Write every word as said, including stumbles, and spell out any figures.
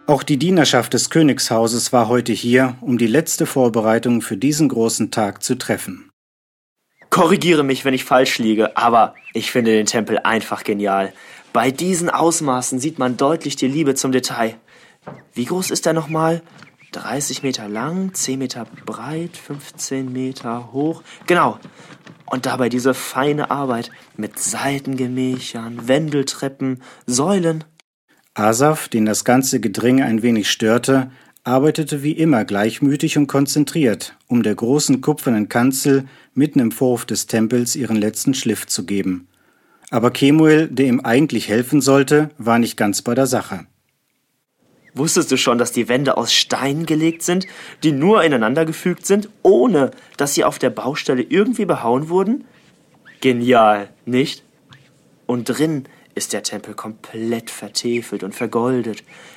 Auch die Dienerschaft des Königshauses war heute hier, um die letzte Vorbereitung für diesen großen Tag zu treffen. Korrigiere mich, wenn ich falsch liege, aber ich finde den Tempel einfach genial. Bei diesen Ausmaßen sieht man deutlich die Liebe zum Detail. Wie groß ist er nochmal? dreißig Meter lang, zehn Meter breit, fünfzehn Meter hoch. Genau. Und dabei diese feine Arbeit mit Seitengemächern, Wendeltreppen, Säulen. Asaf, den das ganze Gedränge ein wenig störte, arbeitete wie immer gleichmütig und konzentriert, um der großen kupfernen Kanzel mitten im Vorhof des Tempels ihren letzten Schliff zu geben. Aber Kemuel, der ihm eigentlich helfen sollte, war nicht ganz bei der Sache. Wusstest du schon, dass die Wände aus Steinen gelegt sind, die nur ineinander gefügt sind, ohne dass sie auf der Baustelle irgendwie behauen wurden? Genial, nicht? Und drin ist der Tempel komplett vertefelt und vergoldet.